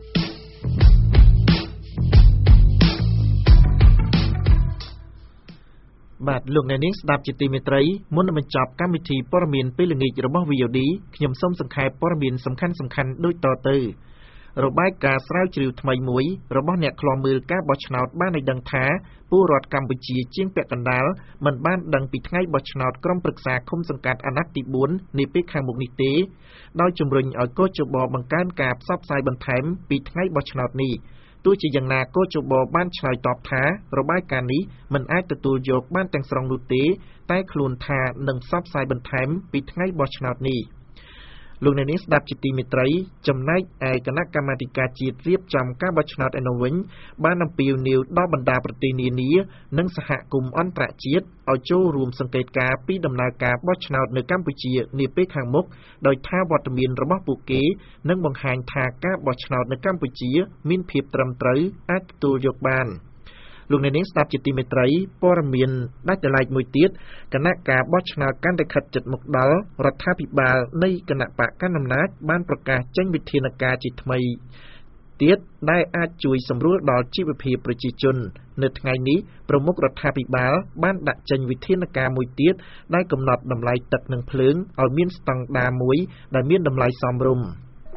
បាទលោកអ្នកនាងស្ដាប់ជាទីមេត្រីមុននឹងបញ្ចប់កម្មវិធីព័ត៌មានពេលល្ងាចរបស់ VOD ខ្ញុំសូមសង្ខេបព័ត៌មានសំខាន់ៗដូចតទៅរបាយការណ៍ស្រាវជ្រាវថ្មីមួយរបស់អ្នកឃ្លាំមើលការបោះឆ្នោតបានឲ្យដឹងថាពលរដ្ឋកម្ពុជាជាងពាក់កណ្ដាលមិនបានដឹងពីថ្ងៃបោះឆ្នោតក្រុមប្រឹក្សាឃុំសង្កាត់អាណត្តិទី4នាពេលខាងមុខនេះទេដោយជំរុញឲ្យកោជបបង្កើនការផ្សព្វផ្សាយបន្ថែមពីថ្ងៃបោះឆ្នោតនេះទោះជាយ៉ាងណាកោជបបានឆ្លើយតបថារបាយការណ៍នេះមិនអាចទទួលយកបានទាំងស្រុងនោះទេតែខ្លួនថានឹងផ្សព្វផ្សាយបន្ថែមពីថ្ងៃបោះឆ្នោតនេះលោកអ្នកនាងស្ដាប់ជាទីមេត្រីចំណែកឯគណៈកម្មាធិការជាតិរៀបចំការបោះឆ្នោតឯនោះវិញបានអំពាវនាវដល់បណ្ដាប្រទេសនានានិងសហគមន៍អន្តរជាតិឲ្យចូលរួមសង្កេតការណ៍ពីដំណើរការបោះឆ្នោតនៅកម្ពុជានាពេលខាងមុខដោយថាវត្តមានរបស់ពួកគេនឹងបង្ហាញថាការបោះឆ្នោតនៅកម្ពុជាមានភាពត្រឹមត្រូវអាចទទួលយកបានលោកអ្នកនាងស្ដាប់ជាទីមេត្រីព័ត៌មានដាច់ដライមួយទៀតគណៈការបោះឆ្នោតកាន់តែខិតជិតមកដល់រដ្ឋាភិបាលនៃគណៈបកកណ្ដាលអំណាចបានប្រកាសចេញវិធានការជាថ្មីទៀតដែលអាចជួយសម្រួលដល់ជីវភាពប្រជាជននៅថ្ងៃនេះប្រមុខរដ្ឋាភិបាលបានដាក់ចេញវិធានការមួយទៀតដែលកំណត់តម្លៃទឹកនិងភ្លើងឲ្យមានស្តង់ដារមួយដែលមានតម្លៃសមរម្យ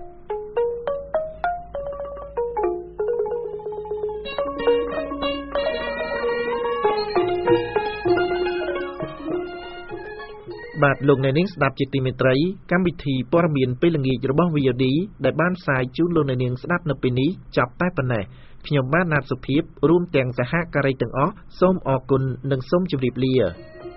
បាទលោកអ្នកនាងស្ដាប់ជាទីមេត្រីកម្មវិធីព័ត៌មានពេលល្ងាចរបស់ VOD ដែលបានផ្សាយជូនលោកអ្នកនាងស្ដាប់នៅពេលនេះចាប់តែប៉ុណ្ណេះខ្ញុំបាទណាតសុភាពរួមទាំងសហការីទាំងអស់សូមអរគុណនិងសូមជម្រាបលា